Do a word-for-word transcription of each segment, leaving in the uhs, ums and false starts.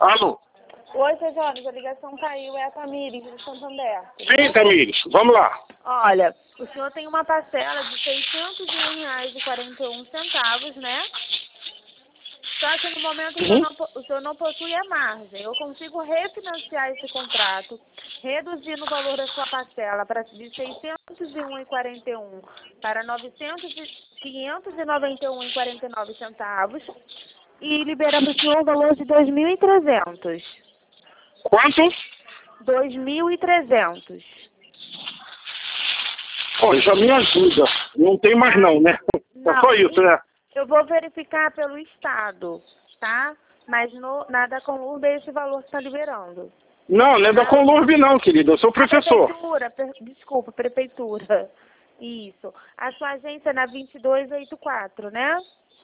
Alô? Oi, seu Jones, a ligação caiu, é a Tamires, do Santander. Sim, Tamires, vamos lá. Olha, o senhor tem uma parcela de seiscentos e um reais e quarenta e um centavos, né? Só que no momento o senhor, Uhum. não, po- o senhor não possui a margem. Eu consigo refinanciar esse contrato, reduzindo o valor da sua parcela para de seiscentos e um reais e quarenta e um para novecentos e quinhentos e noventa e um reais e quarenta e nove centavos e liberar para o senhor o valor de dois mil e trezentos. Quanto? dois mil e trezentos. Pô, já me ajuda. Não tem mais não, né? É só isso, né? Eu vou verificar pelo Estado, tá? Mas no, nada com Urba esse valor está liberando. Não, não é da Colurb não, querida. Eu sou professor. Prefeitura, per, desculpa, prefeitura. Isso. A sua agência é na vinte e dois oitenta e quatro, né?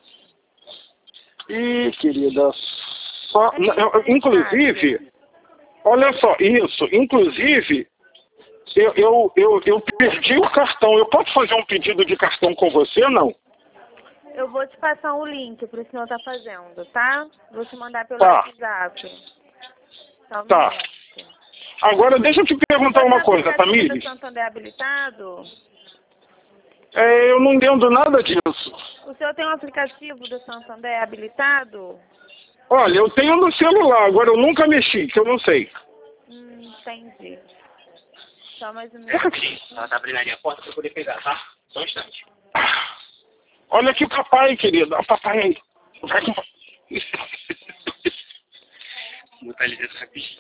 Ih, querida, só... É bem eu- eu- inclusive, olha só, isso, inclusive, eu, eu, eu, eu perdi o cartão. Eu posso fazer um pedido de cartão com você ou não? Eu vou te passar um link para o senhor estar fazendo, tá? Vou te mandar pelo Tá. WhatsApp. Só um Tá. minuto. Agora, deixa eu te perguntar uma coisa, Tamires. Tamires. O Santander habilitado? É, eu não entendo nada disso. O senhor tem um aplicativo do Santander habilitado? Olha, eu tenho no celular, agora eu nunca mexi, que eu não sei. Hum, entendi. Só mais um minuto. Ela tá abrindo ali a porta pra eu poder pegar, tá? Só um instante. Olha aqui o papai, querido. Olha o papai aí. Vai com... Vou botar ele dentro rapidinho.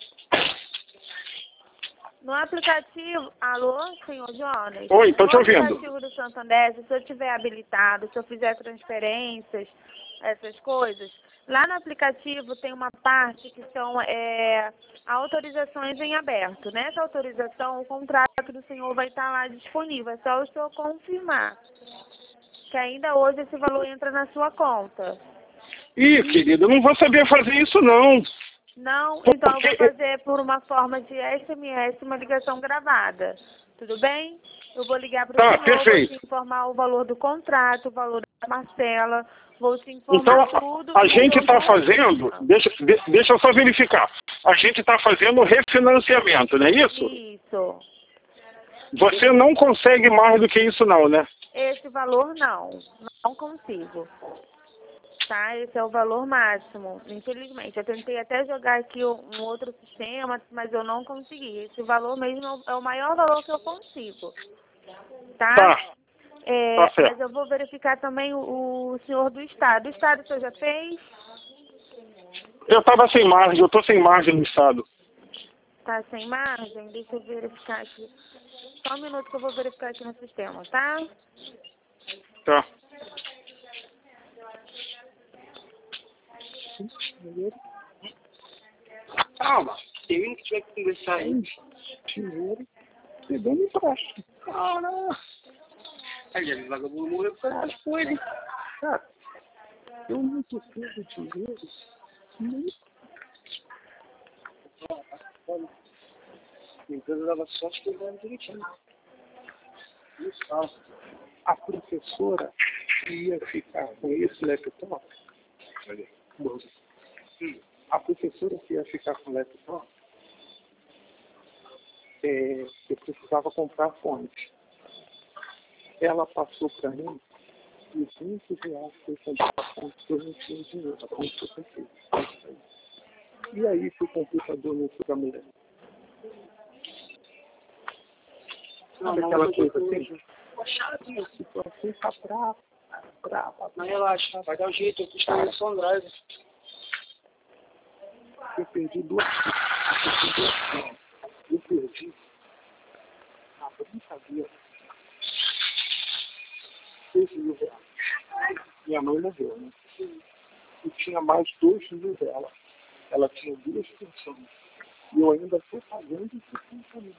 No aplicativo... Alô, senhor Jonas? Oi, tô te No ouvindo. aplicativo do Santander, se o senhor tiver habilitado, se eu fizer transferências, essas coisas, lá no aplicativo tem uma parte que são é, autorizações em aberto. Nessa autorização, o contrato do senhor vai estar lá disponível. É só o senhor confirmar que ainda hoje esse valor entra na sua conta. Ih, querido, eu não vou saber fazer isso, não. Não? Então eu vou fazer por uma forma de S M S, uma ligação gravada. Tudo bem? Eu vou ligar para o Tá, senhor, perfeito. vou te informar o valor do contrato, o valor da parcela, vou te informar Então, tudo. a e gente eu está vou- fazendo... Deixa, de- deixa eu só verificar. A gente está fazendo refinanciamento, não é isso? Isso. Você não consegue mais do que isso, não, né? Esse valor não, não consigo. Tá? Esse é o valor máximo, infelizmente. Eu tentei até jogar aqui um um outro sistema, mas eu não consegui. Esse valor mesmo é o- é o maior valor que eu consigo. Tá? Tá. É, Tá certo. mas eu vou verificar também o, o senhor do Estado. O Estado o senhor já fez? Eu estava sem margem, eu estou sem margem no estado. Tá sem margem? Deixa eu verificar aqui. Só um minuto que eu vou verificar aqui no sistema, tá? Tá. Calma. Termina que tiver que conversar aí. Dinheiro. Pegando empréstimo. Não, não. Aí, o vagabundo morreu por causa das coisas. Cara, eu não tô tendo dinheiro. Nem... Olha, a empresa dava sorte que ele dava direitinho. Isso. A professora ia ficar com esse laptop. Olha, hum. A professora que ia ficar com o laptop, é, eu precisava comprar fontes. Ela passou para mim duzentos reais para eu comprar a fonte, porque eu não tinha dinheiro, a fonte que eu comprei. E aí, se o computador não foi da mulher? Sabe aquela coisa assim? Chato, A situação tá brava, brava. mas relaxa, vai dar um jeito, eu custo no som drive. Eu perdi duas coisas. Eu perdi a brincadeira. seis mil reais. Minha mãe morreu, né? E tinha mais dois mil dela. Ela tinha duas pensões. E eu ainda estou pagando esse pensamento.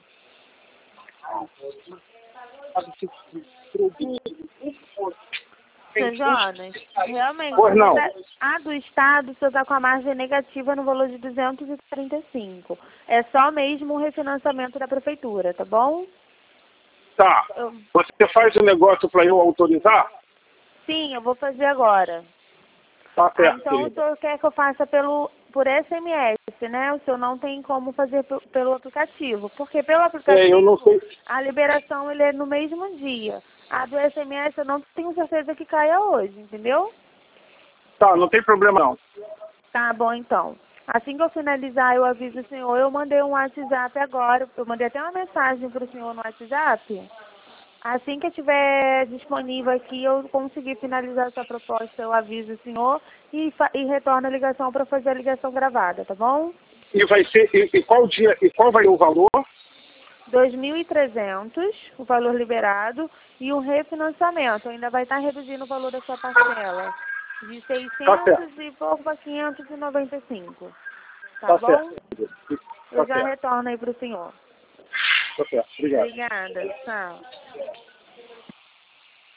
Sabe, esse produto, um fosse. Seu Jonas, realmente, Pois não. a do Estado, o senhor está com a margem negativa no valor de duzentos e trinta e cinco. É só mesmo o refinanciamento da prefeitura, tá bom? Tá. Eu- Você faz o negócio para eu autorizar? Sim, eu vou fazer agora. Tá Ah, certo, então o querido. senhor quer que eu faça pelo, por S M S, né? O senhor não tem como fazer p- pelo aplicativo. Porque pelo aplicativo, É, eu não sei. a liberação ele é no mesmo dia. A do S M S eu não tenho certeza que caia hoje, entendeu? Tá, não tem problema não. Tá bom, então. Assim que eu finalizar, eu aviso o senhor. Eu mandei um WhatsApp agora. Eu mandei até uma mensagem para o senhor no WhatsApp. Assim que eu estiver disponível aqui, eu conseguir finalizar essa proposta, eu aviso o senhor e, fa- e retorno a ligação para fazer a ligação gravada, tá bom? E vai ser, e, e qual dia, e qual vai ser o valor? dois mil e trezentos, o valor liberado, e o refinanciamento. Ainda vai estar reduzindo o valor da sua parcela. De Tá seiscentos certo, e pouco para quinhentos e noventa e cinco. Tá, tá bom? certo. Eu Tá já certo, retorno aí para o senhor. tá certo. Obrigado. Obrigada. Tchau.